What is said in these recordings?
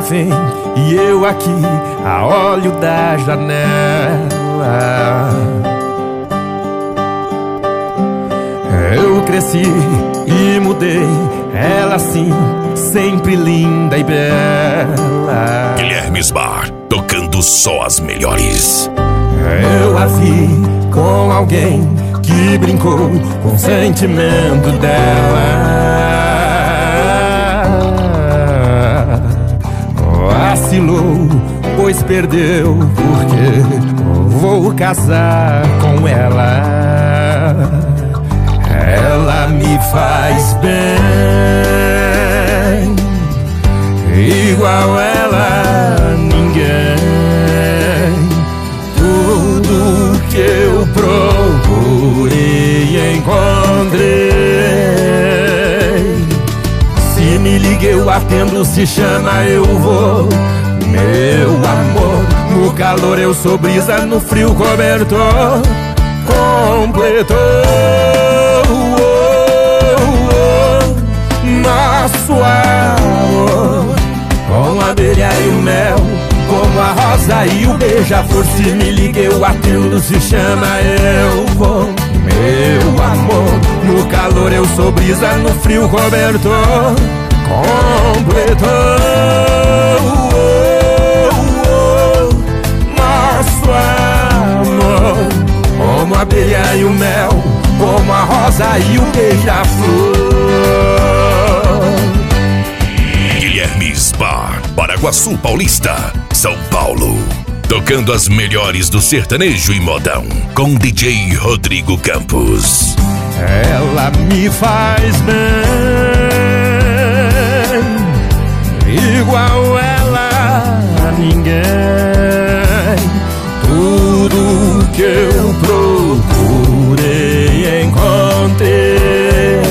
ela vem e eu aqui a olho da janela. Eu cresci e mudei, ela sim, sempre linda e bela. Guilherme's Bar, tocando só as melhores. Eu a vi com alguém que brincou com o sentimento dela. Vacilou, pois perdeu, porque vou casar com ela. Ela me faz bem, igual ela ninguém. Tudo que eu procurei encontrei. Se me liga eu atendo, se chama eu vou. Meu amor, no calor eu sou brisa, no frio cobertor completou. Nosso amor, com a abelha e o mel, como a rosa e o beija-flor. Se me liga eu atendo, se chama eu vou. Meu amor, no calor eu sou brisa, no frio cobertor completou. Nosso amor, como a abelha e o mel, como a rosa e o beija-flor. Guilherme's Bar, Paraguaçu Paulista, São Paulo. Tocando as melhores do sertanejo e modão, com DJ Rodrigo Campos. Ela me faz bem, igual ela a ninguém. Tudo que eu procurei encontrei.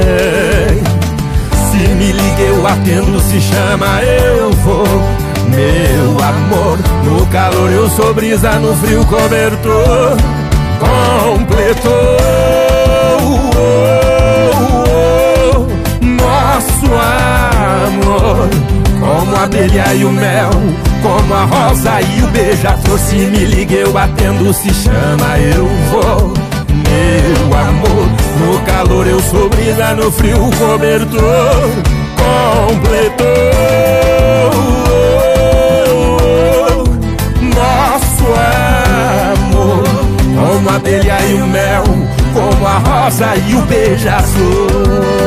Se me liga eu atendo, se chama eu vou. Meu amor, no calor eu sou brisa, no frio cobertor completou. Nosso amor, como a abelha e o mel, como a rosa e o beija-flor. Se me liga eu atendo, se chama eu vou. Meu amor, no calor eu sou brisa, no frio cobertor completou. Nosso amor, como a abelha e o mel, como a rosa e o beija-flor.